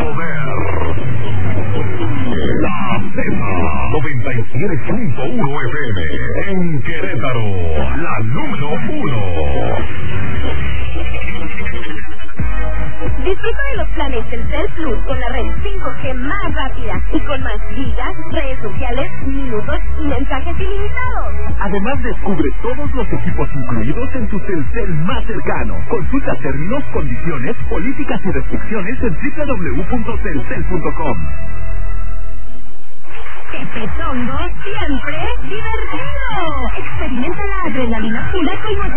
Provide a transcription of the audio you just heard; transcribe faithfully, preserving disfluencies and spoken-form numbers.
poder. La Z noventa y siete punto uno F M en Querétaro, la número uno. Disfruta de los planes Telcel Plus con la red cinco G más rápida y con más gigas, redes sociales, minutos y mensajes ilimitados. Además, descubre todos los equipos incluidos en tu Telcel más cercano. Consulta términos, condiciones, políticas y restricciones en doble u doble u doble u punto telcel punto com. Tepetongo siempre divertido. Experimenta la adrenalina pura con